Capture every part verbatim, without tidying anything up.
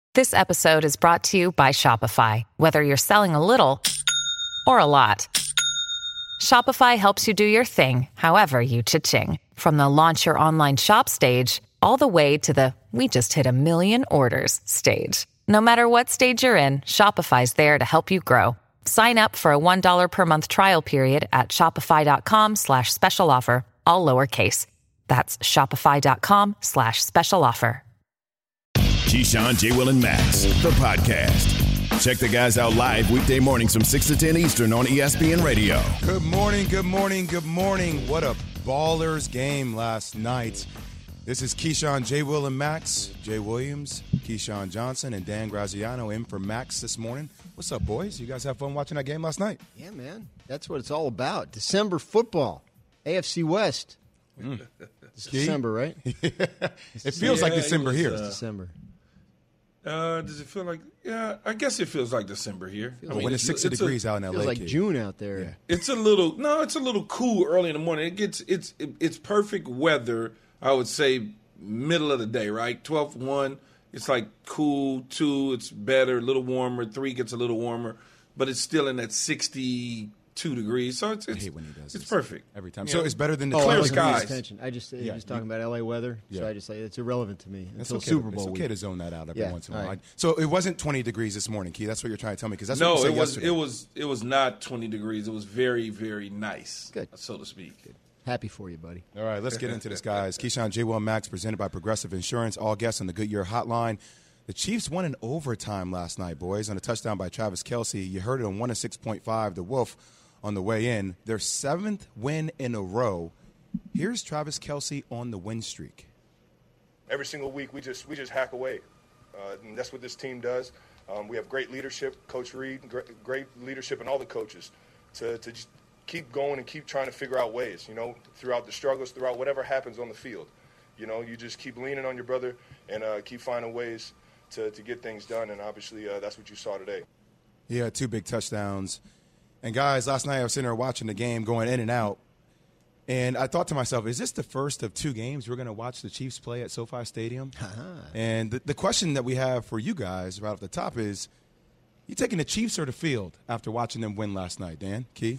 This episode is brought to you by Shopify. Whether you're selling a little or a lot, Shopify helps you do your thing, however you cha-ching. From the launch your online shop stage, all the way to the we just hit a million orders stage. No matter what stage you're in, Shopify's there to help you grow. Sign up for a one dollar per month trial period at shopify.com slash special offer, all lowercase. That's shopify.com slash special offer. Keyshawn, J. Will, and Max, the podcast. Check the guys out live weekday mornings from six to ten Eastern on E S P N Radio. Good morning, good morning, good morning. What a ballers game last night. This is Keyshawn, J. Will, and Max. Jay Williams, Keyshawn Johnson, and Dan Graziano in for Max this morning. What's up, boys? You guys have fun watching that game last night? Yeah, man. That's what it's all about. December football. A F C West. Mm. It's December, right? It feels yeah, like December it was, here. Uh, It's December. Uh, does it feel like? Yeah, I guess it feels like December here. I When it's sixty it's degrees a, out in L A. Feels like kid. June out there. Yeah. It's a little no, it's a little cool early in the morning. It gets it's it, it's perfect weather. I would say middle of the day, right? twelve one, it's like cool. Two, it's better, a little warmer. Three gets a little warmer, but it's still in that sixty-two degrees. So it's I it's, hate when he does it's this. perfect Every time. You So know? it's better than the Oh, I Clear wasn't twenty paying skies. attention. I just Yeah. was talking about L A weather, Yeah. so I just say it's irrelevant to me It's until okay, Super to, Bowl it's okay week. to zone that out every Yeah, once in a all while. right. So it wasn't twenty degrees this morning, Key. That's what you're trying to tell me because that's No, what you it said was yesterday. it was it was not twenty degrees. It was very very nice, Good. so to speak. Happy for you, buddy. All right, let's get into this, guys. Keyshawn, J. Will, and Max, presented by Progressive Insurance. All guests on the Goodyear Hotline. The Chiefs won in overtime last night, boys, on a touchdown by Travis Kelce. You heard it on one oh six point five, The Wolf, on the way in. Their seventh win in a row. Here's Travis Kelce on the win streak. Every single week, we just we just hack away, uh, and that's what this team does. Um, we have great leadership, Coach Reed, great, great leadership, and all the coaches to to just keep going and keep trying to figure out ways. You know, throughout the struggles, throughout whatever happens on the field. You know, you just keep leaning on your brother and uh, keep finding ways to to get things done. And obviously, uh, that's what you saw today. Yeah, two big touchdowns. And, guys, last night I was sitting there watching the game, going in and out. And I thought to myself, is this the first of two games we're going to watch the Chiefs play at SoFi Stadium? And the, the question that we have for you guys right off the top is, you taking the Chiefs or the field after watching them win last night, Dan? Key?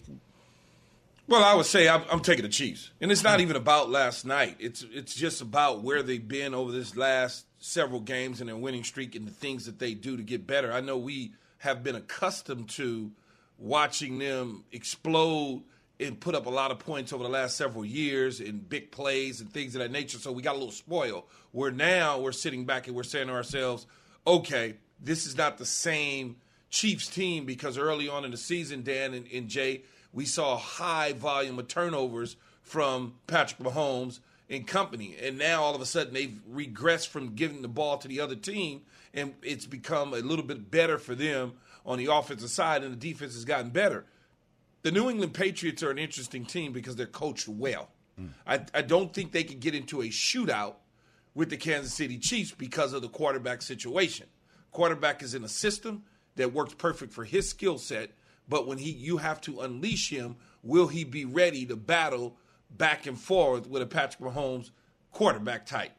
Well, I would say I'm, I'm taking the Chiefs, and it's not even about last night. It's it's just about where they've been over this last several games and their winning streak and the things that they do to get better. I know we have been accustomed to watching them explode and put up a lot of points over the last several years in big plays and things of that nature. So we got a little spoiled. Where now we're sitting back and we're saying to ourselves, okay, this is not the same Chiefs team because early on in the season, Dan and, and Jay, we saw a high volume of turnovers from Patrick Mahomes and company. And now all of a sudden they've regressed from giving the ball to the other team, and it's become a little bit better for them on the offensive side, and the defense has gotten better. The New England Patriots are an interesting team because they're coached well. Mm. I, I don't think they could get into a shootout with the Kansas City Chiefs because of the quarterback situation. Quarterback is in a system that works perfect for his skill set, but when he you have to unleash him, will he be ready to battle back and forth with a Patrick Mahomes quarterback type?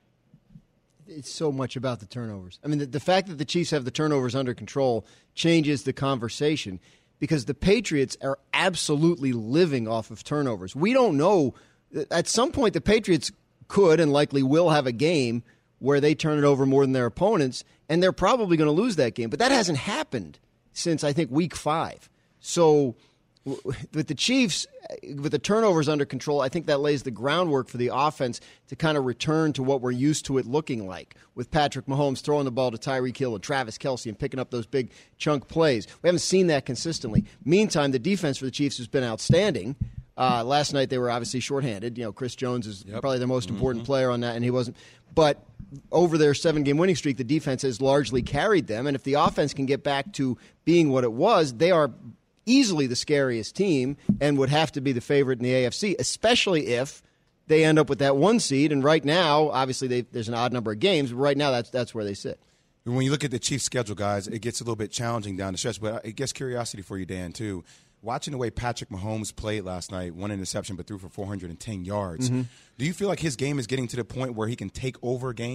It's so much about the turnovers. I mean, the, the fact that the Chiefs have the turnovers under control changes the conversation because the Patriots are absolutely living off of turnovers. We don't know. At some point, the Patriots could and likely will have a game where they turn it over more than their opponents, and they're probably going to lose that game. But that hasn't happened since, I think, week five. So with the Chiefs, with the turnovers under control, I think that lays the groundwork for the offense to kind of return to what we're used to it looking like, with Patrick Mahomes throwing the ball to Tyreek Hill and Travis Kelce and picking up those big chunk plays. We haven't seen that consistently. Meantime, the defense for the Chiefs has been outstanding. Uh, last night they were obviously shorthanded. You know, Chris Jones is yep. probably their most important mm-hmm. player on that, and he wasn't. But over their seven-game winning streak, the defense has largely carried them. And if the offense can get back to being what it was, they are easily the scariest team and would have to be the favorite in the A F C, especially if they end up with that one seed. And right now, obviously, they, there's an odd number of games, but right now that's that's where they sit. When you look at the Chiefs' schedule, guys, it gets a little bit challenging down the stretch. But it gets curiosity for you, Dan, too. Watching the way Patrick Mahomes played last night, one interception but threw for four hundred ten yards, mm-hmm. do you feel like his game is getting to the point where he can take over games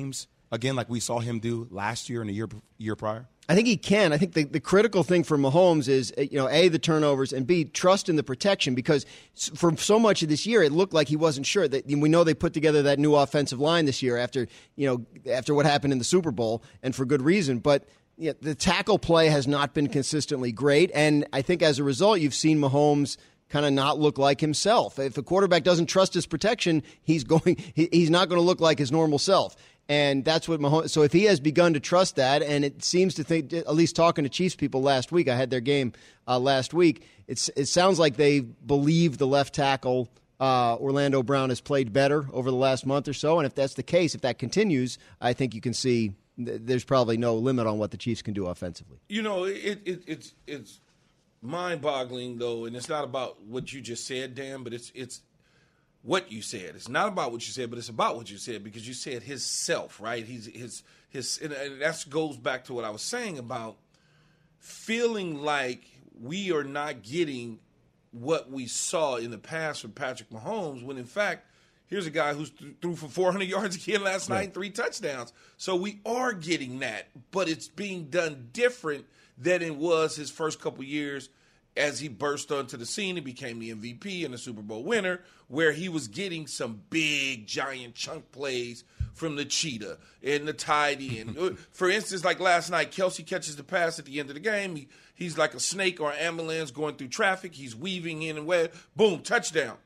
again like we saw him do last year and the year year prior? I think he can. I think the, the critical thing for Mahomes is, you know, A, the turnovers, and B, trust in the protection, because for so much of this year, it looked like he wasn't sure. That we know they put together that new offensive line this year after, you know, after what happened in the Super Bowl, and for good reason. But yeah, the tackle play has not been consistently great, and I think as a result, you've seen Mahomes kind of not look like himself. If a quarterback doesn't trust his protection, he's going. He, he's not going to look like his normal self. And that's what Mahomes. So if he has begun to trust that, and it seems to think, at least talking to Chiefs people last week, I had their game uh, last week. It's it sounds like they believe the left tackle uh, Orlando Brown has played better over the last month or so. And if that's the case, if that continues, I think you can see th- there's probably no limit on what the Chiefs can do offensively. You know, it, it it's it's mind-boggling though, and it's not about what you just said, Dan, but it's it's. What you said. It's not about what you said, but it's about what you said, because you said his self, right? He's his his, and that goes back to what I was saying about feeling like we are not getting what we saw in the past from Patrick Mahomes, when in fact, here's a guy who's th- threw for four hundred yards again last night, and three touchdowns. So we are getting that, but it's being done different than it was his first couple years as he burst onto the scene and became the M V P and the Super Bowl winner, where he was getting some big, giant chunk plays from the cheetah and the tidy. And for instance, like last night, Kelsey catches the pass at the end of the game. He, he's like a snake or an ambulance going through traffic. He's weaving in and where, boom, touchdown.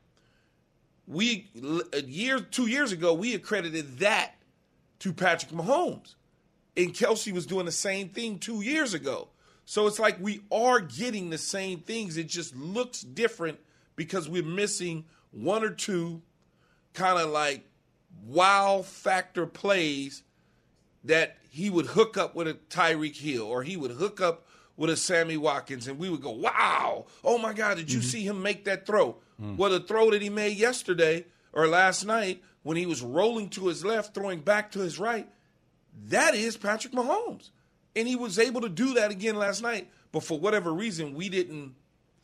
We a year, two years ago, we accredited that to Patrick Mahomes, and Kelsey was doing the same thing two years ago. So it's like we are getting the same things. It just looks different because we're missing one or two kind of like wow factor plays that he would hook up with a Tyreek Hill, or he would hook up with a Sammy Watkins, and we would go, wow, oh my God, did you mm-hmm. see him make that throw? Mm. Well, the throw that he made yesterday or last night when he was rolling to his left, throwing back to his right, that is Patrick Mahomes. And he was able to do that again last night. But for whatever reason, we didn't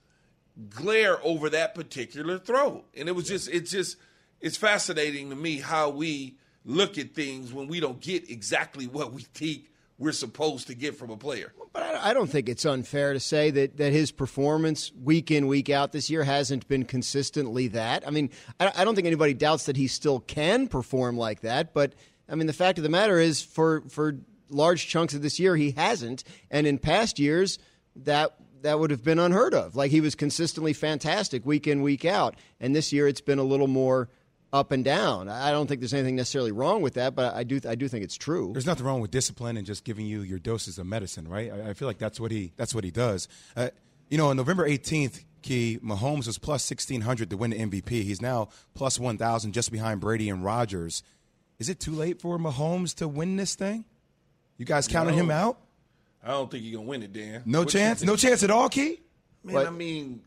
glare over that particular throw. And it was just, it's just, it's fascinating to me how we look at things when we don't get exactly what we think we're supposed to get from a player. But I don't think it's unfair to say that, that his performance week in, week out this year hasn't been consistently that. I mean, I, I don't think anybody doubts that he still can perform like that. But, I mean, the fact of the matter is for for – large chunks of this year he hasn't, and in past years that that would have been unheard of. Like, he was consistently fantastic week in, week out, and this year it's been a little more up and down. I don't think there's anything necessarily wrong with that, but I do I do think it's true. There's nothing wrong with discipline and just giving you your doses of medicine, right? I, I feel like that's what he that's what he does. Uh, you know, on November eighteenth, Key, Mahomes was plus sixteen hundred to win the M V P. He's now plus one thousand, just behind Brady and Rodgers. Is it too late for Mahomes to win this thing? You guys counted no, him out? I don't think he's going to win it, Dan. No what chance? No chance at all, Key? Man, what? I mean,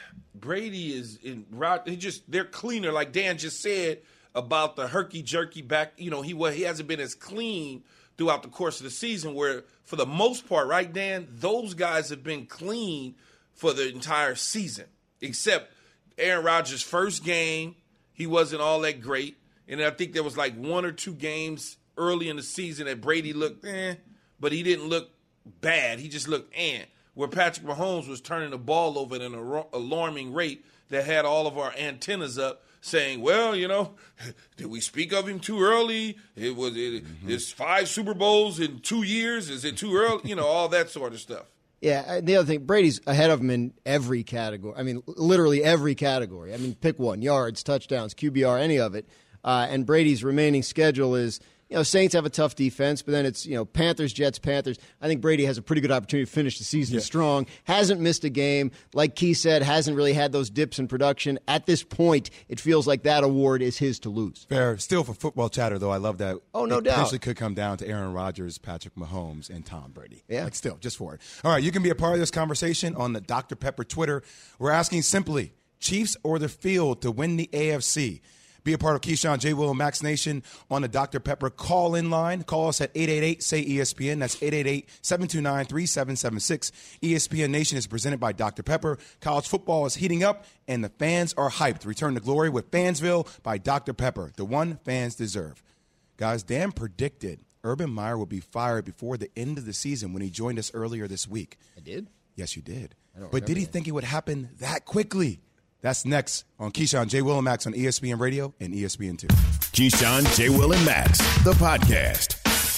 Brady is in – he just – they're cleaner. Like Dan just said about the herky-jerky back. You know, he he hasn't been as clean throughout the course of the season, where for the most part, right, Dan, those guys have been clean for the entire season, except Aaron Rodgers' first game, he wasn't all that great. And I think there was like one or two games – early in the season that Brady looked eh, but he didn't look bad. He just looked eh. Where Patrick Mahomes was turning the ball over at an alarming rate that had all of our antennas up saying, well, you know, did we speak of him too early? It was it, mm-hmm. It's five Super Bowls in two years. Is it too early? You know, all that sort of stuff. Yeah, the other thing, Brady's ahead of him in every category. I mean, literally every category. I mean, pick one, yards, touchdowns, Q B R, any of it. Uh, and Brady's remaining schedule is, you know, Saints have a tough defense, but then it's, you know, Panthers, Jets, Panthers. I think Brady has a pretty good opportunity to finish the season yeah. strong. Hasn't missed a game. Like Key said, hasn't really had those dips in production. At this point, it feels like that award is his to lose. Fair. Still for football chatter, though, I love that. Oh, no it doubt. It potentially could come down to Aaron Rodgers, Patrick Mahomes, and Tom Brady. Yeah. Like, still, just for it. All right, you can be a part of this conversation on the Doctor Pepper Twitter. We're asking simply, Chiefs or the field to win the A F C? Be a part of Keyshawn, J. Will, and Max Nation on the Doctor Pepper call-in line. Call us at eight eight eight, S A Y, E S P N. That's eight eight eight, seven two nine, three seven seven six. E S P N Nation is presented by Doctor Pepper. College football is heating up, and the fans are hyped. Return to glory with Fansville by Doctor Pepper, the one fans deserve. Guys, Dan predicted Urban Meyer would be fired before the end of the season when he joined us earlier this week. I did? Yes, you did. I don't but did he that. think it would happen that quickly? That's next on Keyshawn, J. Will, and Max on E S P N Radio and E S P N two. Keyshawn, J. Will, and Max, the podcast.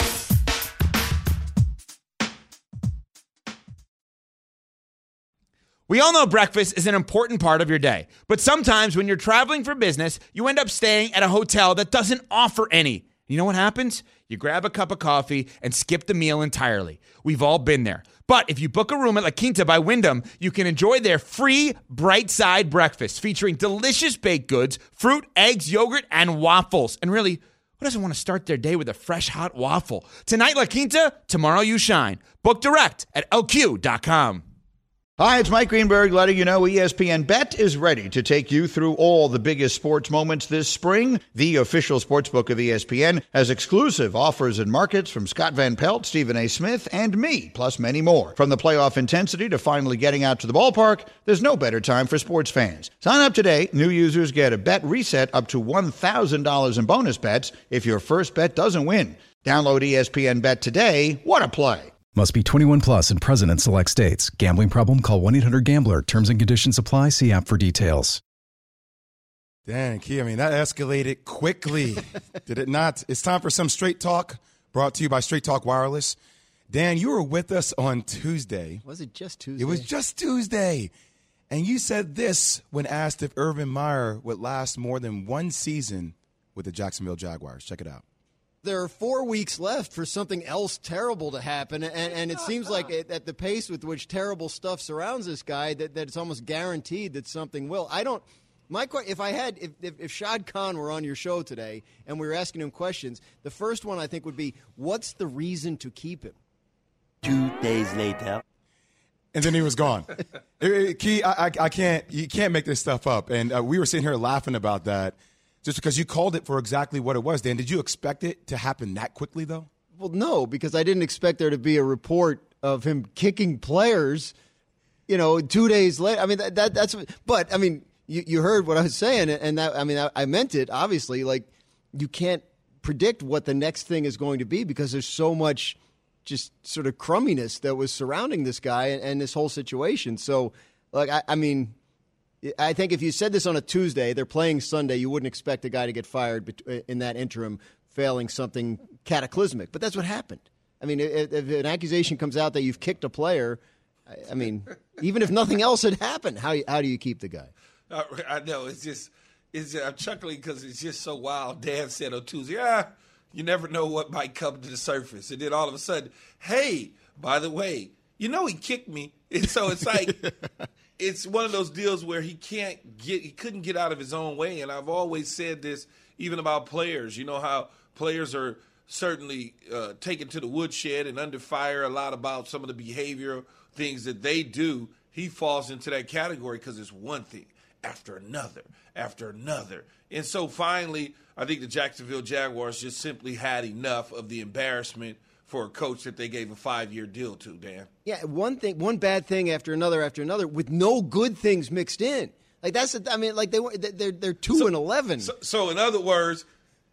We all know breakfast is an important part of your day, but sometimes when you're traveling for business, you end up staying at a hotel that doesn't offer any. You know what happens? You grab a cup of coffee and skip the meal entirely. We've all been there. But if you book a room at La Quinta by Wyndham, you can enjoy their free Bright Side breakfast featuring delicious baked goods, fruit, eggs, yogurt, and waffles. And really, who doesn't want to start their day with a fresh hot waffle? Tonight, La Quinta, tomorrow you shine. Book direct at L Q dot com. Hi, it's Mike Greenberg letting you know E S P N Bet is ready to take you through all the biggest sports moments this spring. The official sportsbook of E S P N has exclusive offers and markets from Scott Van Pelt, Stephen A. Smith, and me, plus many more. From the playoff intensity to finally getting out to the ballpark, there's no better time for sports fans. Sign up today. New users get a bet reset up to one thousand dollars in bonus bets if your first bet doesn't win. Download E S P N Bet today. What a play. Must be twenty-one plus and present in select states. Gambling problem? Call one eight hundred gambler. Terms and conditions apply. See app for details. Dan, Key, I mean, that escalated quickly. Did it not? It's time for some Straight Talk, brought to you by Straight Talk Wireless. Dan, you were with us on Tuesday. Was it just Tuesday? It was just Tuesday. And you said this when asked if Urban Meyer would last more than one season with the Jacksonville Jaguars. Check it out. There are four weeks left for something else terrible to happen, and, and it seems like it, at the pace with which terrible stuff surrounds this guy, that, that it's almost guaranteed that something will. I don't. My if I had if, if if Shad Khan were on your show today and we were asking him questions, the first one I think would be, what's the reason to keep him? Two days later. And then he was gone. Key, I, I, I can't. You can't make this stuff up. And uh, we were sitting here laughing about that. Just because you called it for exactly what it was, Dan. Did you expect it to happen that quickly, though? Well, no, because I didn't expect there to be a report of him kicking players, you know, two days later. I mean, that, that that's – but, I mean, you, you heard what I was saying, and that I mean, I, I meant it, obviously. Like, you can't predict what the next thing is going to be because there's so much just sort of crumminess that was surrounding this guy and, and this whole situation. So, like, I, I mean – I think if you said this on a Tuesday, they're playing Sunday, you wouldn't expect a guy to get fired in that interim, failing something cataclysmic. But that's what happened. I mean, if an accusation comes out that you've kicked a player, I mean, even if nothing else had happened, how how do you keep the guy? Uh, I know. It's just, it's just, I'm chuckling because it's just so wild. Dan said on Tuesday, ah, you never know what might come to the surface. And then all of a sudden, hey, by the way, you know he kicked me. And so it's like – it's one of those deals where he can't get, he couldn't get out of his own way. And I've always said this, even about players. You know how players are certainly uh, taken to the woodshed and under fire a lot about some of the behavioral things that they do. He falls into that category because it's one thing after another, after another. And so finally, I think the Jacksonville Jaguars just simply had enough of the embarrassment for a coach that they gave a five-year deal to, Dan. Yeah, one thing, one bad thing after another after another, with no good things mixed in. Like that's, I mean, like they they're they're two so, and eleven. So, so in other words,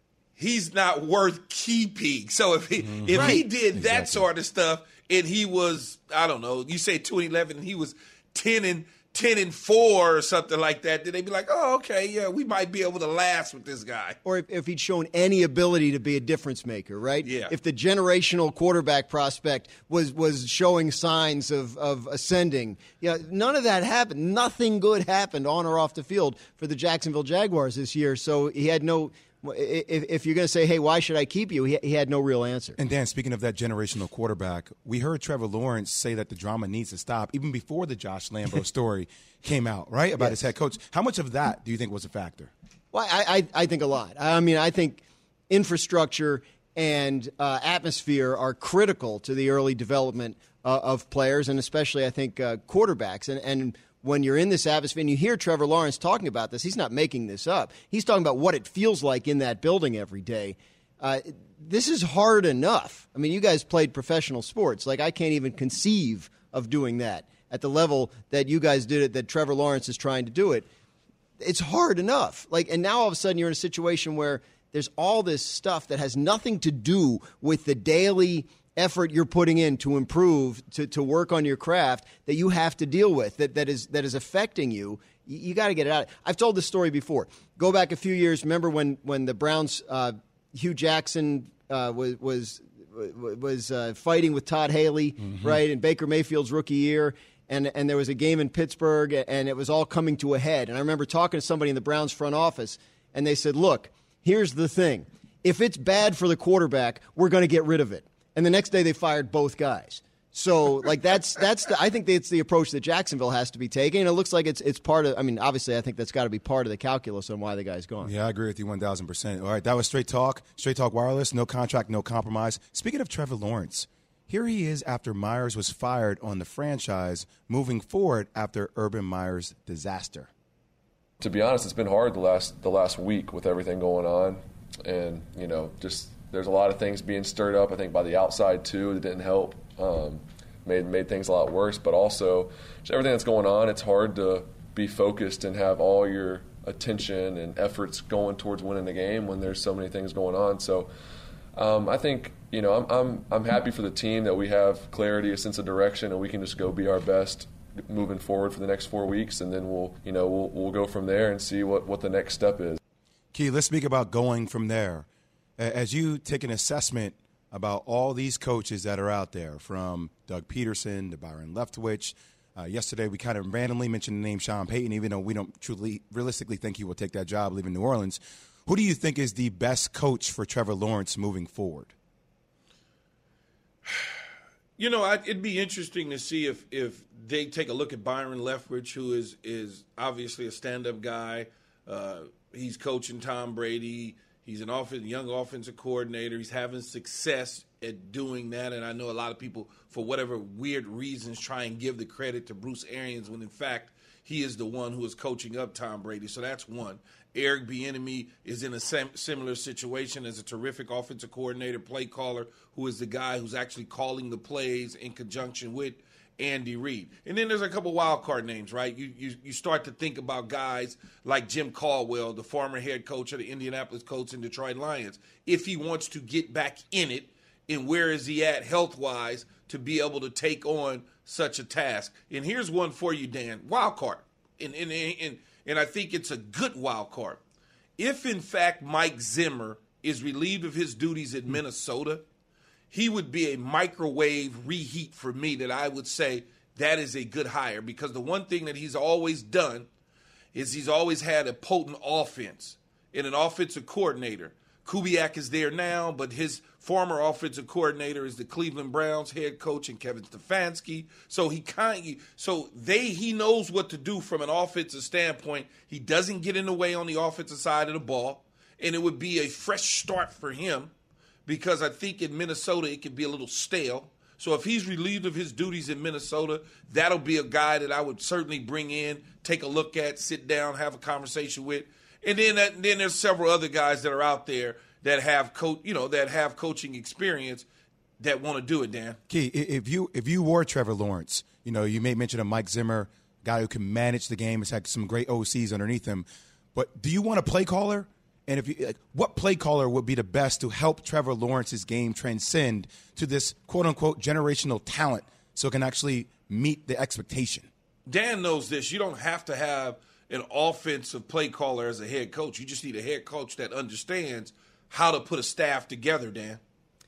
he's not worth keeping. So if he mm-hmm. if right. he did exactly. that sort of stuff, and he was, I don't know, you say two and eleven, and he was ten and ten and four or something like that, then they'd be like, oh, okay, yeah, we might be able to last with this guy. Or if, if he'd shown any ability to be a difference maker, right? Yeah. If the generational quarterback prospect was was showing signs of, of ascending, yeah, none of that happened. Nothing good happened on or off the field for the Jacksonville Jaguars this year. So he had no. If, if you're going to say, hey, why should I keep you? He, he had no real answer. And, Dan, speaking of that generational quarterback, we heard Trevor Lawrence say that the drama needs to stop even before the Josh Lambo story came out, right, about yes. his head coach. How much of that do you think was a factor? Well, I, I, I think a lot. I mean, I think infrastructure and uh, atmosphere are critical to the early development uh, of players, and especially, I think, uh, quarterbacks. And, and when you're in this atmosphere, and you hear Trevor Lawrence talking about this, he's not making this up. He's talking about what it feels like in that building every day. Uh, this is hard enough. I mean, you guys played professional sports. Like, I can't even conceive of doing that at the level that you guys did it, that Trevor Lawrence is trying to do it. It's hard enough. Like, and now all of a sudden you're in a situation where There's all this stuff that has nothing to do with the daily effort you're putting in to improve, to, to work on your craft that you have to deal with, that, that is that is affecting you. You, you got to get it out. I've told this story before. Go back a few years. Remember when, when the Browns, uh, Hugh Jackson uh, was was was uh, fighting with Todd Haley, mm-hmm. right, in Baker Mayfield's rookie year, and and there was a game in Pittsburgh, and it was all coming to a head. And I remember talking to somebody in the Browns front office, and they said, look, here's the thing. If it's bad for the quarterback, we're going to get rid of it. And the next day they fired both guys. So, like, that's that's the, I think that's the approach that Jacksonville has to be taking. And it looks like it's it's part of, I mean, obviously I think that's got to be part of the calculus on why the guy's gone. Yeah, I agree with you one thousand percent. All right, that was Straight Talk. Straight Talk Wireless, no contract, no compromise. Speaking of Trevor Lawrence, here he is after Myers was fired on the franchise, moving forward after Urban Meyer's disaster. To be honest, it's been hard the last the last week with everything going on. And, you know, just there's a lot of things being stirred up, I think, by the outside, too, that didn't help. Um, made made things a lot worse. But also, just everything that's going on, it's hard to be focused and have all your attention and efforts going towards winning the game when there's so many things going on. So um, I think, you know, I'm, I'm I'm happy for the team that we have clarity, a sense of direction, and we can just go be our best moving forward for the next four weeks, and then we'll, you know, we'll we'll go from there and see what, what the next step is. Key, let's speak about going from there. As you take an assessment about all these coaches that are out there, from Doug Peterson to Byron Leftwich. Uh, yesterday, we kind of randomly mentioned the name Sean Payton, even though we don't truly, realistically think he will take that job leaving New Orleans. Who do you think is the best coach for Trevor Lawrence moving forward? You know, I'd, it'd be interesting to see if, if they take a look at Byron Leftwich, who is is obviously a stand-up guy. Uh, he's coaching Tom Brady. He's an off- young offensive coordinator. He's having success at doing that. And I know a lot of people, for whatever weird reasons, try and give the credit to Bruce Arians when, in fact, he is the one who is coaching up Tom Brady. So that's one. Eric Bieniemy is in a sem- similar situation as a terrific offensive coordinator, play caller, who is the guy who's actually calling the plays in conjunction with Andy Reid. And then there's a couple wild card names, right? You, you you start to think about guys like Jim Caldwell, the former head coach of the Indianapolis Colts and Detroit Lions. If he wants to get back in it, and where is he at health-wise to be able to take on such a task? And here's one for you, Dan. Wild card. And, and, and, and I think it's a good wild card. If, in fact, Mike Zimmer is relieved of his duties at Minnesota, he would be a microwave reheat for me that I would say that is a good hire, because the one thing that he's always done is he's always had a potent offense and an offensive coordinator. Kubiak is there now, but his former offensive coordinator is the Cleveland Browns head coach and Kevin Stefanski. So he kind so they he knows what to do from an offensive standpoint. He doesn't get in the way on the offensive side of the ball, and it would be a fresh start for him. Because I think in Minnesota it could be a little stale. So if he's relieved of his duties in Minnesota, that'll be a guy that I would certainly bring in, take a look at, sit down, have a conversation with. And then that, then there's several other guys that are out there that have co- you know, that have coaching experience that want to do it, Dan. Key, if you if you were Trevor Lawrence, you know, you may mention a Mike Zimmer, guy who can manage the game, has had some great O Cs underneath him. But do you want a play caller? And if you, like, what play caller would be the best to help Trevor Lawrence's game transcend to this quote-unquote generational talent so it can actually meet the expectation? Dan knows this. You don't have to have an offensive play caller as a head coach. You just need a head coach that understands how to put a staff together, Dan.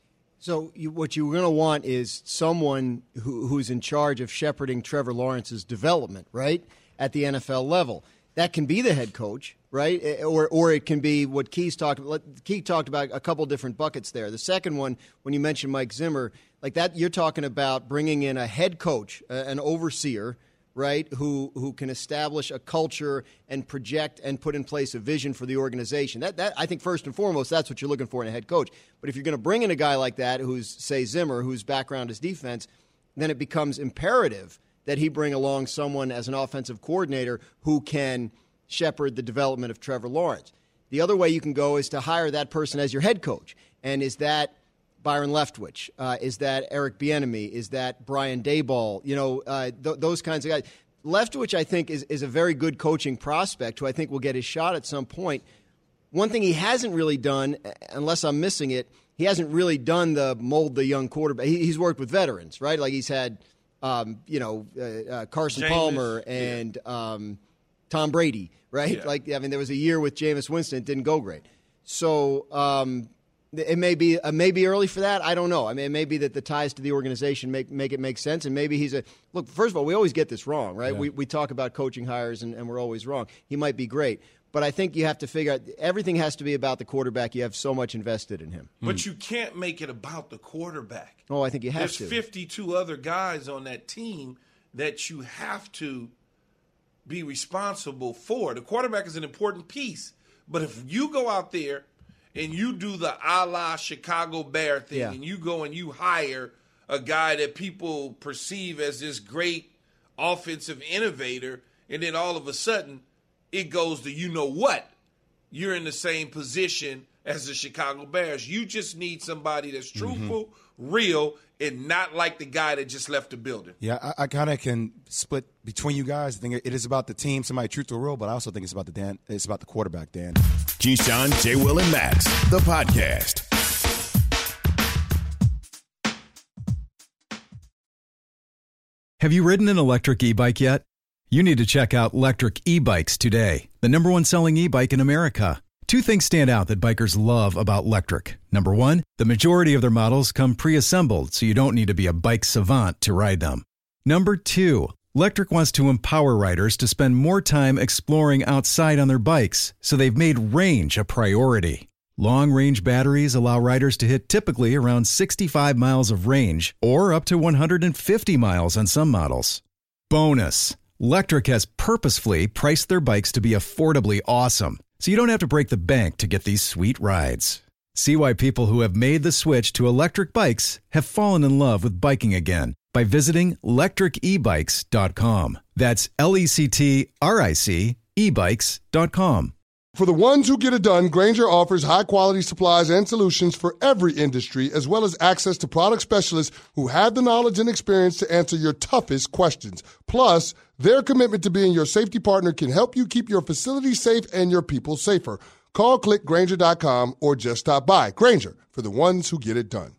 So you, what you're going to want is someone who, who's in charge of shepherding Trevor Lawrence's development, right, at the N F L level. That can be the head coach, right? Or or it can be what Key's talked about. Key talked about a couple different buckets there. The second one, when you mentioned Mike Zimmer, like that, you're talking about bringing in a head coach, an overseer, right, who who can establish a culture and project and put in place a vision for the organization. That that I think first and foremost, that's what you're looking for in a head coach. But if you're going to bring in a guy like that, who's, say, Zimmer, whose background is defense, then it becomes imperative that he bring along someone as an offensive coordinator who can shepherd the development of Trevor Lawrence. The other way you can go is to hire that person as your head coach. And is that Byron Leftwich? Uh, is that Eric Bieniemy? Is that Brian Daboll? You know, uh, th- those kinds of guys. Leftwich, I think, is, is a very good coaching prospect who I think will get his shot at some point. one thing he hasn't really done, unless I'm missing it, he hasn't really done the mold the young quarterback. He, he's worked with veterans, right? Like he's had, um, you know, uh, uh, Carson Jameis, Palmer and yeah. um, Tom Brady, right? Yeah. Like, I mean, there was a year with Jameis Winston, it didn't go great. So um, it may be uh, maybe early for that. I don't know. I mean, it may be that the ties to the organization make make it make sense, and maybe he's a look. First of all, we always get this wrong, right? Yeah. We we talk about coaching hires, and, and we're always wrong. He might be great. But I think you have to figure out everything has to be about the quarterback. You have so much invested in him. But you can't make it about the quarterback. Oh, I think you have There's to. There's fifty-two other guys on that team that you have to be responsible for. The quarterback is an important piece. But if you go out there and you do the a la Chicago Bear thing, Yeah. and you go and you hire a guy that people perceive as this great offensive innovator, and then all of a sudden it goes to you know what, you're in the same position as the Chicago Bears. You just need somebody that's truthful, mm-hmm. real, and not like the guy that just left the building. Yeah, I, I kind of can split between you guys. I think it is about the team, somebody truthful, real, but I also think it's about the Dan. It's about the quarterback, Dan. Keyshawn, J. Will, and Max, the podcast. Have you ridden an electric e-bike yet? You need to check out Lectric E-Bikes today, the number one selling e-bike in America. Two things stand out that bikers love about Lectric. Number one, the majority of their models come pre-assembled, so you don't need to be a bike savant to ride them. Number two, Lectric wants to empower riders to spend more time exploring outside on their bikes, so they've made range a priority. Long-range batteries allow riders to hit typically around sixty-five miles of range, or up to one hundred fifty miles on some models. Bonus! Lectric has purposefully priced their bikes to be affordably awesome, so you don't have to break the bank to get these sweet rides. See why people who have made the switch to electric bikes have fallen in love with biking again by visiting lectric e bikes dot com. That's L E C T R I C e bikes dot com. For the ones who get it done, Grainger offers high-quality supplies and solutions for every industry, as well as access to product specialists who have the knowledge and experience to answer your toughest questions. Plus, their commitment to being your safety partner can help you keep your facility safe and your people safer. Call click grainger dot com or just stop by. Grainger, for the ones who get it done.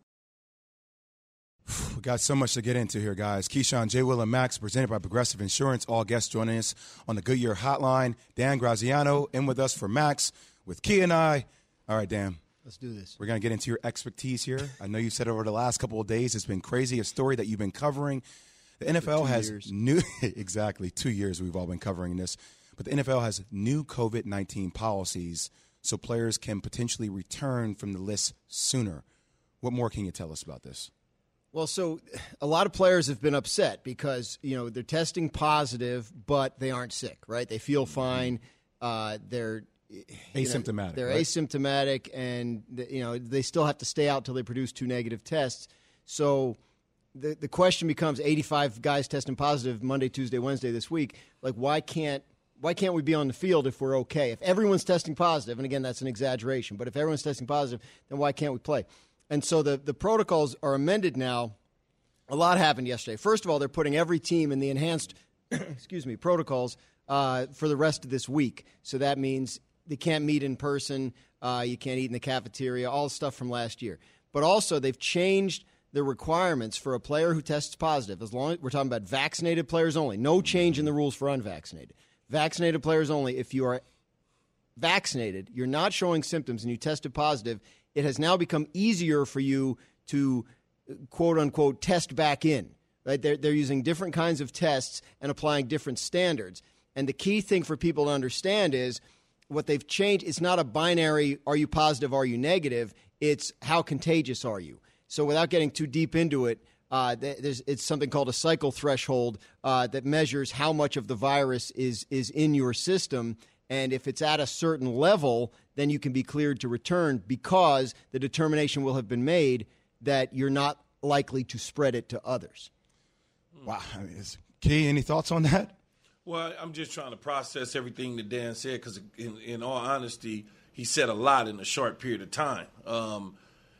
We got so much to get into here, guys. Keyshawn, J. Will, and Max, presented by Progressive Insurance. All guests joining us on the Goodyear Hotline. Dan Graziano in with us for Max, with Key and I. All right, Dan. Let's do this. We're going to get into your expertise here. I know you said over the last couple of days it's been crazy, a story that you've been covering. The N F L has years. new – exactly, two years we've all been covering this. But the N F L has new covid nineteen policies so players can potentially return from the list sooner. What more can you tell us about this? Well, so a lot of players have been upset because, you know, they're testing positive, but they aren't sick, right? They feel fine. Uh, they're asymptomatic. Know, they're right? asymptomatic, and, you know, they still have to stay out till they produce two negative tests. So the the question becomes eighty-five guys testing positive Monday, Tuesday, Wednesday this week. Like, why can't why can't we be on the field if we're okay? If everyone's testing positive, and again, that's an exaggeration, but if everyone's testing positive, then why can't we play? And so the, the protocols are amended now. A lot happened yesterday. First of all, they're putting every team in the enhanced excuse me, protocols uh, for the rest of this week. So that means they can't meet in person, uh, you can't eat in the cafeteria, all the stuff from last year. But also they've changed the requirements for a player who tests positive. As long as we're talking about vaccinated players only. No change in the rules for unvaccinated. Vaccinated players only. If you are vaccinated, you're not showing symptoms, and you tested positive, it has now become easier for you to, quote unquote, test back in. Right? They're, they're using different kinds of tests and applying different standards. And the key thing for people to understand is what they've changed. It's not a binary, are you positive, are you negative? It's how contagious are you? So without getting too deep into it, uh, there's, it's something called a cycle threshold uh, that measures how much of the virus is is in your system. And if it's at a certain level, then you can be cleared to return because the determination will have been made that you're not likely to spread it to others. Wow. I mean, is, Key, any thoughts on that? Well, I'm just trying to process everything that Dan said because, in, in all honesty, he said a lot in a short period of time. Um,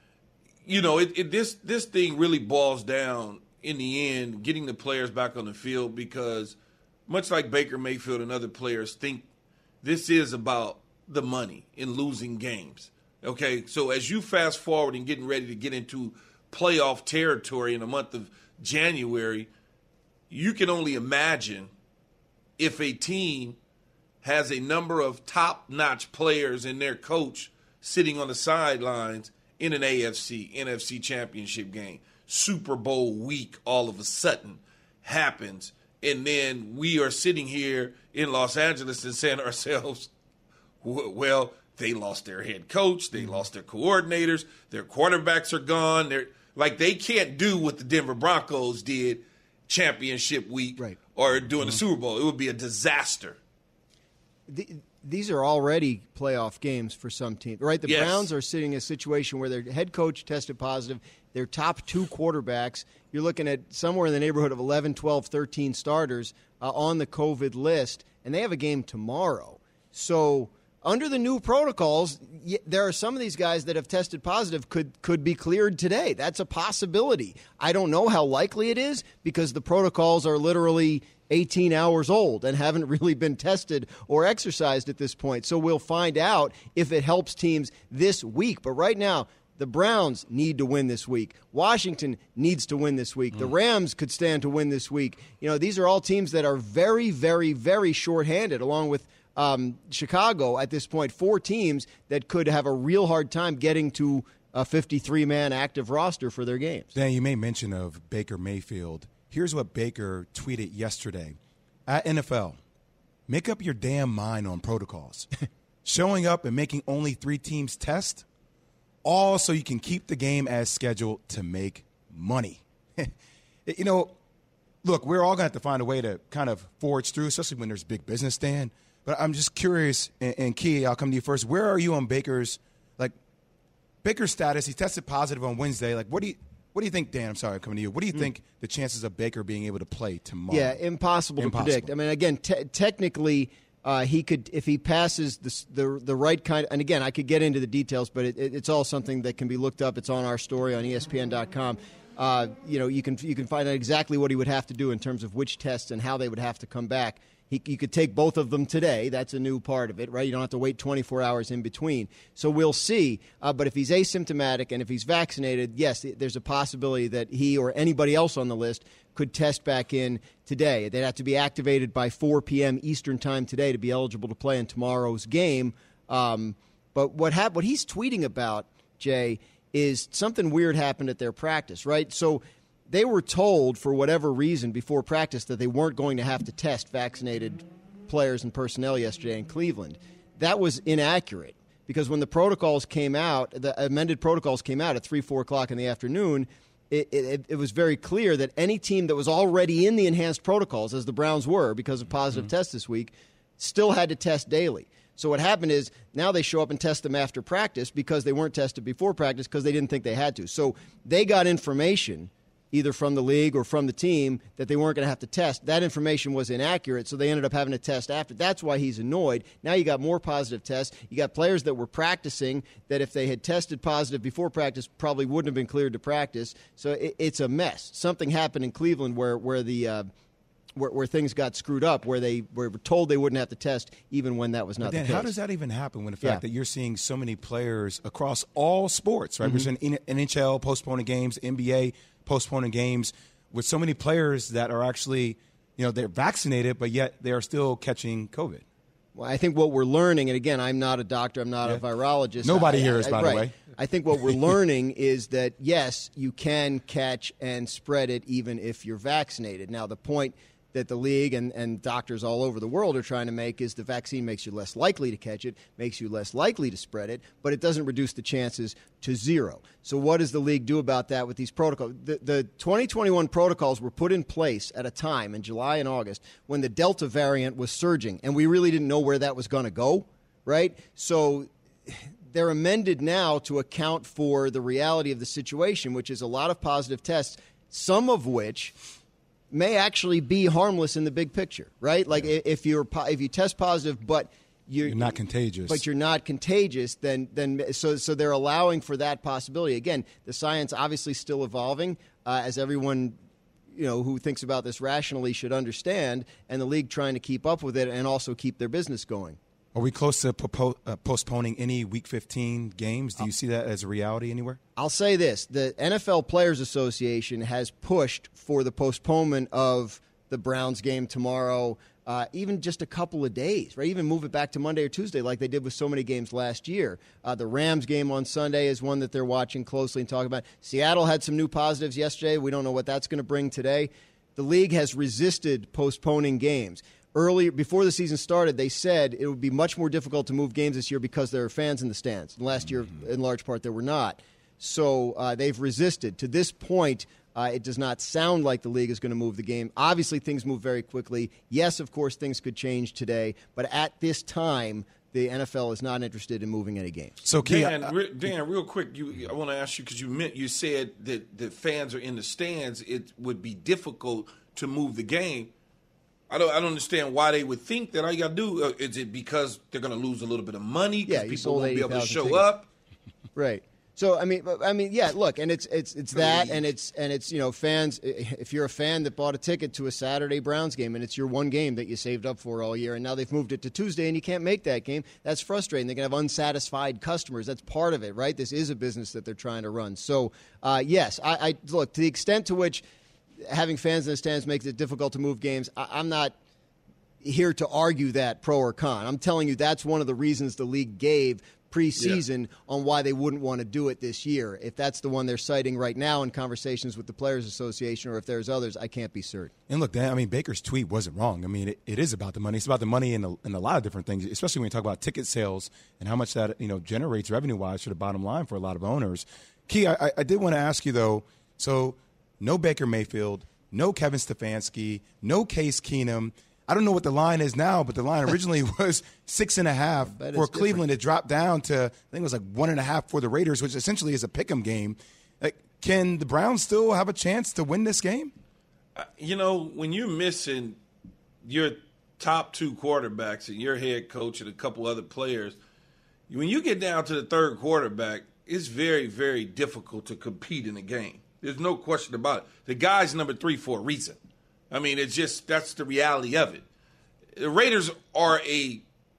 you know, it, it, this this thing really boils down, in the end, getting the players back on the field because much like Baker Mayfield and other players think this is about the money in losing games. Okay, so as you fast forward and getting ready to get into playoff territory in the month of January, you can only imagine if a team has a number of top-notch players and their coach sitting on the sidelines in an A F C, N F C championship game. Super Bowl week all of a sudden happens, and then we are sitting here in Los Angeles and saying to ourselves, well, they lost their head coach, they lost their coordinators, their quarterbacks are gone. They're like they can't do what the Denver Broncos did championship week right. or during the Super Bowl. It would be a disaster. The, these are already playoff games for some teams, right? The yes. Browns are sitting in a situation where their head coach tested positive, their top two quarterbacks, you're looking at somewhere in the neighborhood of eleven, twelve, thirteen starters uh, on the COVID list, and they have a game tomorrow. So under the new protocols, y- there are some of these guys that have tested positive could could be cleared today. That's a possibility. I don't know how likely it is because the protocols are literally eighteen hours old and haven't really been tested or exercised at this point. So we'll find out if it helps teams this week. But right now, the Browns need to win this week. Washington needs to win this week. Mm. The Rams could stand to win this week. You know, these are all teams that are very, very, very shorthanded, along with um, Chicago at this point. Four teams that could have a real hard time getting to a fifty-three man active roster for their games. Dan, you made mention of Baker Mayfield. Here's what Baker tweeted yesterday. At N F L, make up your damn mind on protocols. Showing up and making only three teams test, all so you can keep the game as scheduled to make money. You know, look, we're all going to have to find a way to kind of forge through, especially when there's big business, Dan. But I'm just curious, and, and Key, I'll come to you first. Where are you on Baker's, like, Baker's status? He tested positive on Wednesday. Like, what do you – What do you think, Dan? I'm sorry, I'm coming to you. What do you mm. think the chances of Baker being able to play tomorrow? Yeah, impossible, impossible. to predict. I mean, again, te- technically, uh, he could, if he passes the, the the right kind. And again, I could get into the details, but it, it, it's all something that can be looked up. It's on our story on E S P N dot com. Uh, you know, you can you can find out exactly what he would have to do in terms of which tests and how they would have to come back. He, you could take both of them today. That's a new part of it, right? You don't have to wait twenty-four hours in between. So we'll see. Uh, but if he's asymptomatic and if he's vaccinated, yes, there's a possibility that he or anybody else on the list could test back in today. They'd have to be activated by four p.m. Eastern time today to be eligible to play in tomorrow's game. Um, but what hap- what he's tweeting about, Jay, is something weird happened at their practice, right? So they were told, for whatever reason, before practice that they weren't going to have to test vaccinated players and personnel yesterday in Cleveland. That was inaccurate because when the protocols came out, the amended protocols came out at three, four o'clock in the afternoon, it, it, it was very clear that any team that was already in the enhanced protocols, as the Browns were because of positive mm-hmm. tests this week, still had to test daily. So what happened is now they show up and test them after practice because they weren't tested before practice because they didn't think they had to. So they got information either from the league or from the team that they weren't going to have to test. That information was inaccurate, so they ended up having to test after. That's why he's annoyed. Now you got more positive tests. You got players that were practicing that if they had tested positive before practice probably wouldn't have been cleared to practice. So it, it's a mess. Something happened in Cleveland where where the uh, where, where things got screwed up, where they were told they wouldn't have to test even when that was not but then the case. How does that even happen when the fact yeah. that you're seeing so many players across all sports, right? Mm-hmm. We're seeing N H L postponing games, N B A postponing games, with so many players that are actually, you know, they're vaccinated, but yet they are still catching COVID. Well, I think what we're learning, and again, I'm not a doctor, I'm not yeah. a virologist. Nobody I, here is, I, by right. the way. I think what we're learning is that, yes, you can catch and spread it even if you're vaccinated. Now, the point that the league and, and doctors all over the world are trying to make is the vaccine makes you less likely to catch it, makes you less likely to spread it, but it doesn't reduce the chances to zero. So what does the league do about that with these protocols? The, the twenty twenty-one protocols were put in place at a time in July and August when the Delta variant was surging, and we really didn't know where that was going to go, right? So they're amended now to account for the reality of the situation, which is a lot of positive tests, some of which may actually be harmless in the big picture, right? Like yeah. if you're if you test positive, but you're, you're not contagious, but you're not contagious, then then so so they're allowing for that possibility. Again, the science obviously still evolving, uh, as everyone you know who thinks about this rationally should understand, and the league trying to keep up with it and also keep their business going. Are we close to popo- uh, postponing any Week fifteen games? Do you see that as a reality anywhere? I'll say this. The N F L Players Association has pushed for the postponement of the Browns game tomorrow, uh, even just a couple of days, right? Even move it back to Monday or Tuesday like they did with so many games last year. Uh, the Rams game on Sunday is one that they're watching closely and talking about. Seattle had some new positives yesterday. We don't know what that's going to bring today. The league has resisted postponing games. Earlier, before the season started, they said it would be much more difficult to move games this year because there are fans in the stands. Last year, in large part, there were not. So uh, they've resisted. To this point, uh, it does not sound like the league is going to move the game. Obviously, things move very quickly. Yes, of course, things could change today. But at this time, the N F L is not interested in moving any games. So, Dan, uh, re- Dan real quick, you, I want to ask you, because you meant you said that the fans are in the stands, it would be difficult to move the game. I don't. I don't understand why they would think that. All you got to do uh, is it because they're going to lose a little bit of money because yeah, people won't be able to show tickets. up. Right. So I mean, I mean, yeah. Look, and it's it's it's that, and it's and it's you know, fans. If you're a fan that bought a ticket to a Saturday Browns game, and it's your one game that you saved up for all year, and now they've moved it to Tuesday, and you can't make that game, that's frustrating. They're gonna have unsatisfied customers. That's part of it, right? This is a business that they're trying to run. So uh, yes, I, I look to the extent to which having fans in the stands makes it difficult to move games. I, I'm not here to argue that pro or con. I'm telling you that's one of the reasons the league gave preseason yeah. on why they wouldn't want to do it this year. If that's the one they're citing right now in conversations with the Players Association, or if there's others, I can't be certain. And look, Dan, I mean, Baker's tweet wasn't wrong. I mean, it, it is about the money. It's about the money in a, in a lot of different things, especially when you talk about ticket sales and how much that, you know, generates revenue-wise for the bottom line for a lot of owners. Key, I, I did want to ask you, though, so no Baker Mayfield, no Kevin Stefanski, no Case Keenum. I don't know what the line is now, but the line originally was six and a half for Cleveland. Different. It dropped down to, I think it was like one and a half for the Raiders, which essentially is a pick'em game. Like, can the Browns still have a chance to win this game? Uh, you know, when you're missing your top two quarterbacks and your head coach and a couple other players, when you get down to the third quarterback, it's very, very difficult to compete in the game. There's no question about it. The guy's number three for a reason. I mean, it's just that's the reality of it. The Raiders are a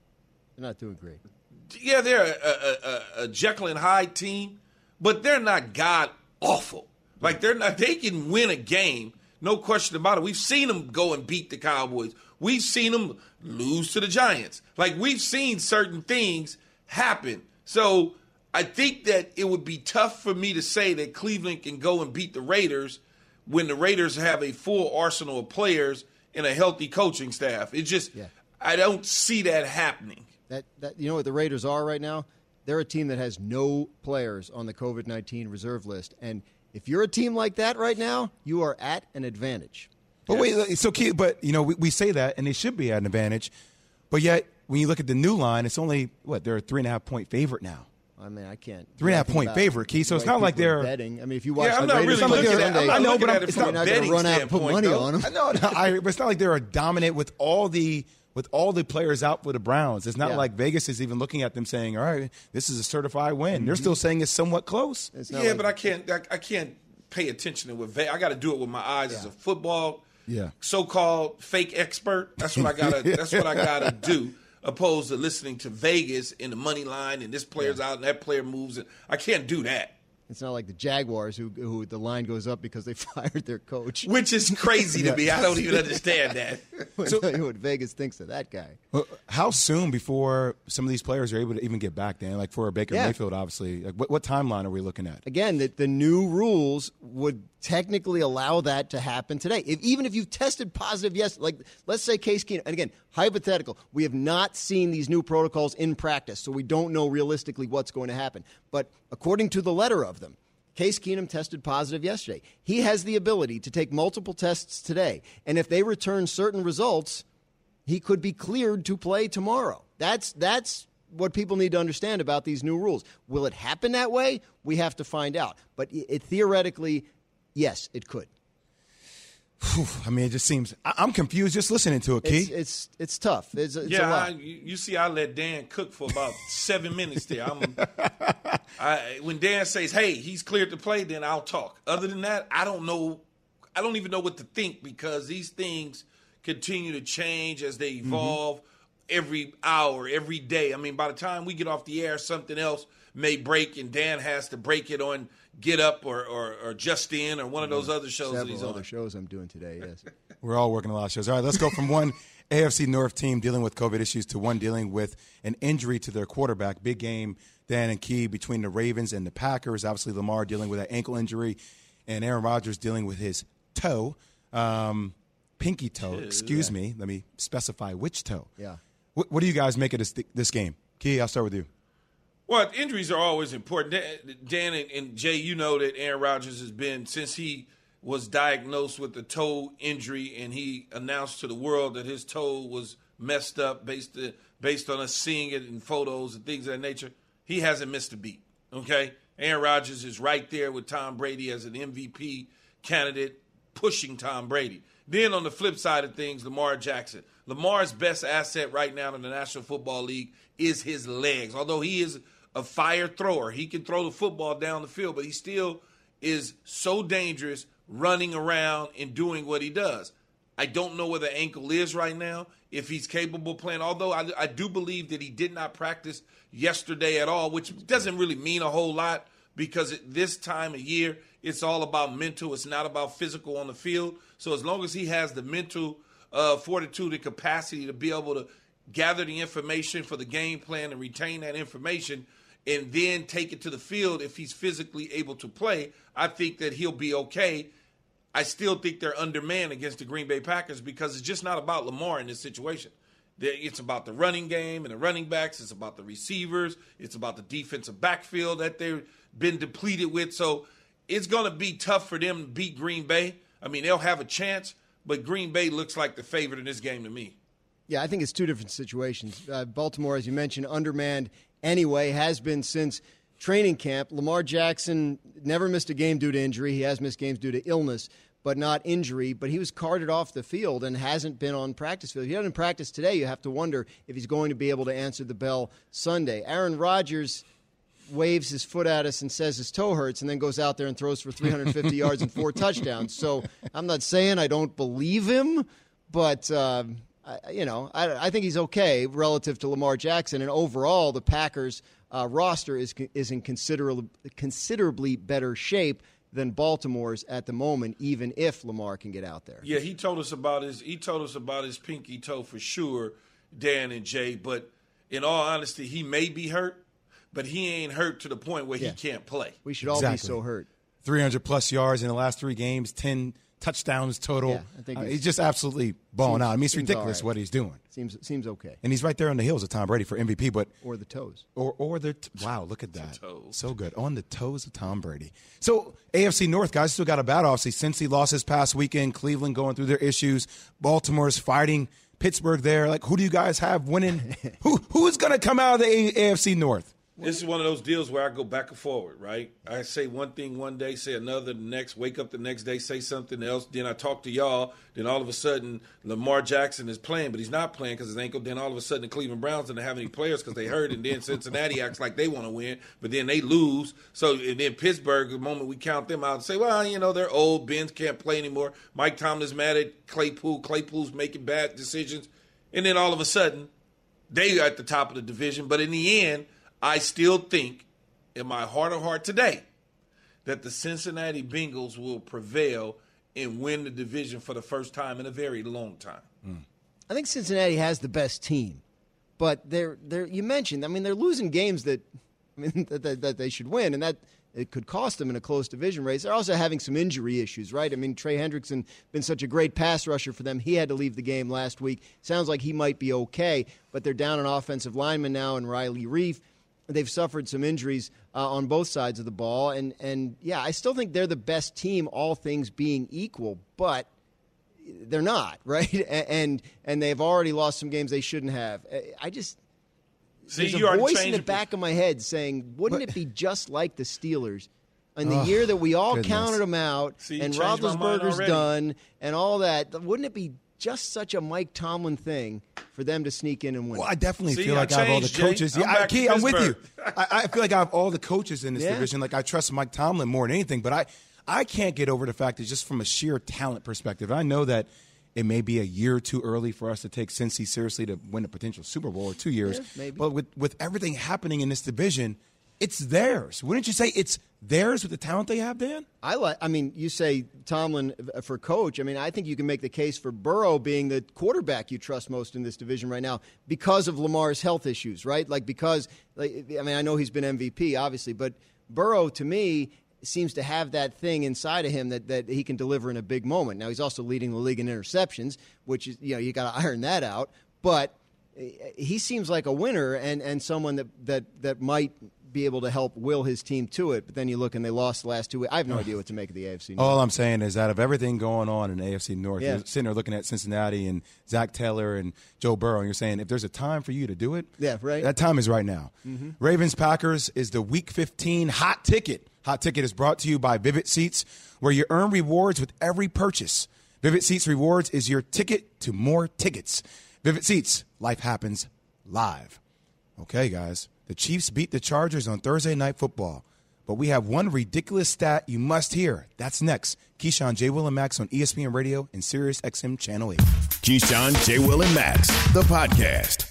– They're not doing great. Yeah, they're a, a, a, a Jekyll and Hyde team, but they're not god-awful. Like, they're not – they can win a game, no question about it. We've seen them go and beat the Cowboys. We've seen them lose to the Giants. Like, we've seen certain things happen. So I think that it would be tough for me to say that Cleveland can go and beat the Raiders – when the Raiders have a full arsenal of players and a healthy coaching staff. It's just yeah. I don't see that happening. That that you know what the Raiders are right now? They're a team that has no players on the COVID nineteen reserve list. And if you're a team like that right now, you are at an advantage. But yes. wait, so key, but you know, we, we say that and they should be at an advantage. But yet when you look at the new line, it's only what, they're a three and a half point favorite now. I mean, I can't. Three and a half point favorite, Key. So it's not like they're betting. I mean, if you watch yeah, I'm the not Raiders, really looking at it. I know, but I'm, it's not going to run out and put money though. on them. I know, no, I, but it's not like they're a dominant with all the with all the players out for the Browns. It's not yeah. like Vegas is even looking at them saying, "All right, this is a certified win." Mm-hmm. They're still saying it's somewhat close. It's yeah, like, but I can't. I, I can't pay attention to what Vegas. I got to do it with my eyes yeah. as a football, yeah. so-called fake expert. That's what I gotta. That's what I gotta do. Opposed to listening to Vegas in the money line and this player's yeah. out and that player moves. And I can't do that. It's not like the Jaguars who, who the line goes up because they fired their coach. Which is crazy to me. I don't even understand that. So, tell you what Vegas thinks of that guy. Well, how soon before some of these players are able to even get back, Dan? Like for Baker yeah. Mayfield, obviously. Like what, what timeline are we looking at? Again, the, the new rules would technically allow that to happen today. If, even if you've tested positive, yes, like let's say Case Keenum, and again, hypothetical, we have not seen these new protocols in practice, so we don't know realistically what's going to happen. But according to the letter of them, Case Keenum tested positive yesterday. He has the ability to take multiple tests today, and if they return certain results, he could be cleared to play tomorrow. That's that's what people need to understand about these new rules. Will it happen that way? We have to find out. But it, it theoretically, yes, it could. I mean, it just seems – I'm confused just listening to it, Key. It's it's, it's tough. It's, it's yeah, a lot. I, you see I let Dan cook for about seven minutes there. I'm, I, when Dan says, hey, he's cleared to play, then I'll talk. Other than that, I don't know – I don't even know what to think because these things continue to change as they evolve. Mm-hmm. every hour, every day. I mean, by the time we get off the air, something else may break, and Dan has to break it on Get Up or, or, or Just In or one of those other shows Several that he's other on. shows I'm doing today, yes. We're all working a lot of shows. All right, let's go from one A F C North team dealing with COVID issues to one dealing with an injury to their quarterback. Big game, Dan and Key, between the Ravens and the Packers. Obviously, Lamar dealing with an ankle injury, and Aaron Rodgers dealing with his toe, um, pinky toe. Excuse yeah. me. Let me specify which toe. Yeah. What, what do you guys make of this this game? Key, I'll start with you. Well, injuries are always important. Dan and Jay, you know that Aaron Rodgers has been, since he was diagnosed with a toe injury and he announced to the world that his toe was messed up based, based on us seeing it in photos and things of that nature, he hasn't missed a beat, okay? Aaron Rodgers is right there with Tom Brady as an M V P candidate, pushing Tom Brady. Then on the flip side of things, Lamar Jackson. Lamar's best asset right now in the National Football League is his legs. Although he is a fire thrower, he can throw the football down the field, but he still is so dangerous running around and doing what he does. I don't know where the ankle is right now, if he's capable of playing, although I, I do believe that he did not practice yesterday at all, which doesn't really mean a whole lot because at this time of year, it's all about mental. It's not about physical on the field. So as long as he has the mental uh, fortitude and capacity to be able to gather the information for the game plan and retain that information and then take it to the field if he's physically able to play, I think that he'll be okay. I still think they're undermanned against the Green Bay Packers because it's just not about Lamar in this situation. It's about the running game and the running backs. It's about the receivers. It's about the defensive backfield that they've been depleted with. So it's going to be tough for them to beat Green Bay. I mean, they'll have a chance, but Green Bay looks like the favorite in this game to me. Yeah, I think it's two different situations. Uh, Baltimore, as you mentioned, undermanned anyway, has been since training camp. Lamar Jackson never missed a game due to injury. He has missed games due to illness, but not injury. But he was carted off the field and hasn't been on practice field. If he doesn't practice today, you have to wonder if he's going to be able to answer the bell Sunday. Aaron Rodgers waves his foot at us and says his toe hurts and then goes out there and throws for three hundred fifty yards and four touchdowns. So I'm not saying I don't believe him, but, uh, I, you know, I, I think he's okay relative to Lamar Jackson. And overall, the Packers uh, roster is is in considerably, considerably better shape than Baltimore's at the moment, even if Lamar can get out there. Yeah, he told us about his he told us about his pinky toe for sure, Dan and Jay. But in all honesty, he may be hurt, but he ain't hurt to the point where yeah. he can't play. We should all exactly. be so hurt. three hundred plus yards in the last three games, ten touchdowns total. Yeah, I think uh, he's, he's just absolutely balling seems, out. I mean, it's ridiculous right. what he's doing. Seems seems okay. And he's right there on the heels of Tom Brady for M V P. But or the toes. Or or the t- wow, look at that, toes. So good on the toes of Tom Brady. So A F C North guys still got a battle. Obviously, since he lost this past weekend, Cleveland going through their issues, Baltimore's fighting Pittsburgh there. Like, who do you guys have winning? who who's going to come out of the A F C North? This is one of those deals where I go back and forward, right? I say one thing one day, say another the next, wake up the next day, say something else. Then I talk to y'all. Then all of a sudden, Lamar Jackson is playing, but he's not playing because his ankle. Then all of a sudden, the Cleveland Browns didn't have any players because they hurt. And then Cincinnati acts like they want to win, but then they lose. So and then Pittsburgh, the moment we count them out and say, well, you know, they're old. Benz can't play anymore. Mike Tomlin's mad at Claypool. Claypool's making bad decisions. And then all of a sudden, they are at the top of the division. But in the end, I still think, in my heart of heart today, that the Cincinnati Bengals will prevail and win the division for the first time in a very long time. Mm. I think Cincinnati has the best team, but they're they're. You mentioned, I mean, they're losing games that, I mean, that, that, that they should win, and that it could cost them in a close division race. They're also having some injury issues, right? I mean, Trey Hendrickson been such a great pass rusher for them. He had to leave the game last week. Sounds like he might be okay, but they're down an offensive lineman now in Riley Reif. They've suffered some injuries uh, on both sides of the ball. And, and, yeah, I still think they're the best team, all things being equal. But they're not, right? And and they've already lost some games they shouldn't have. I just See, there's you a voice in changing. the back of my head saying, wouldn't but, it be just like the Steelers in the oh, year that we all goodness. counted them out See, you and changed my mind Roethlisberger's already. done and all that? Wouldn't it be just such a Mike Tomlin thing for them to sneak in and win? Well, I definitely See, feel I like I have all the changed, Jay. coaches. I'm Yeah, I, back to Key, I'm with you. Pittsburgh. I, I feel like I have all the coaches in this Yeah. division. Like I trust Mike Tomlin more than anything. But I, I can't get over the fact that just from a sheer talent perspective, I know that it may be a year too early for us to take Cincy seriously to win a potential Super Bowl, or two years. Yeah, maybe. But with, with everything happening in this division, it's theirs. Wouldn't you say it's theirs with the talent they have, Dan? I like. I mean, you say Tomlin for coach. I mean, I think you can make the case for Burrow being the quarterback you trust most in this division right now because of Lamar's health issues, right? Like because, like, I mean, I know he's been M V P, obviously, but Burrow, to me, seems to have that thing inside of him that, that he can deliver in a big moment. Now, he's also leading the league in interceptions, which is, you know, you got to iron that out. But he seems like a winner and, and someone that, that, that might be able to help will his team to it. But then you look and they lost the last two weeks. I have no idea what to make of the A F C North. All I'm saying is, out of everything going on in the A F C North, Yeah. you're sitting there looking at Cincinnati and Zach Taylor and Joe Burrow, and you're saying, if there's a time for you to do it, Yeah, right. that time is right now. Mm-hmm. Ravens-Packers is the Week fifteen hot ticket. Hot ticket is brought to you by Vivid Seats, where you earn rewards with every purchase. Vivid Seats Rewards is your ticket to more tickets. Vivid Seats, life happens live. Okay, guys. The Chiefs beat the Chargers on Thursday Night Football. But we have one ridiculous stat you must hear. That's next. Keyshawn, J. Will, and Max on E S P N Radio and Sirius X M Channel eight. Keyshawn, J. Will, and Max, the podcast.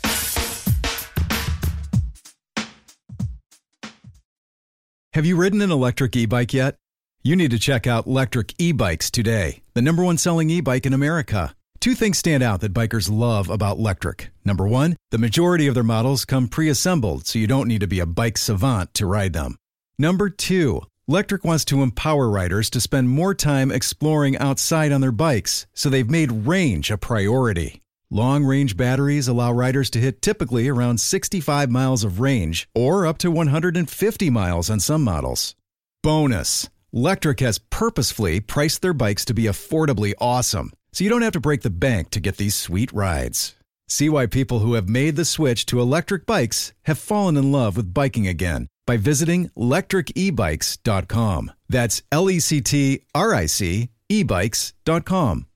Have you ridden an electric e-bike yet? You need to check out Lectric E-Bikes today, the number one selling e-bike in America. Two things stand out that bikers love about Lectric. Number one, the majority of their models come pre-assembled, so you don't need to be a bike savant to ride them. Number two, Lectric wants to empower riders to spend more time exploring outside on their bikes, so they've made range a priority. Long-range batteries allow riders to hit typically around sixty-five miles of range, or up to one hundred fifty miles on some models. Bonus, Lectric has purposefully priced their bikes to be affordably awesome, so you don't have to break the bank to get these sweet rides. See why people who have made the switch to electric bikes have fallen in love with biking again by visiting lectric e bikes dot com. That's L E C T R I C e bikes dot com.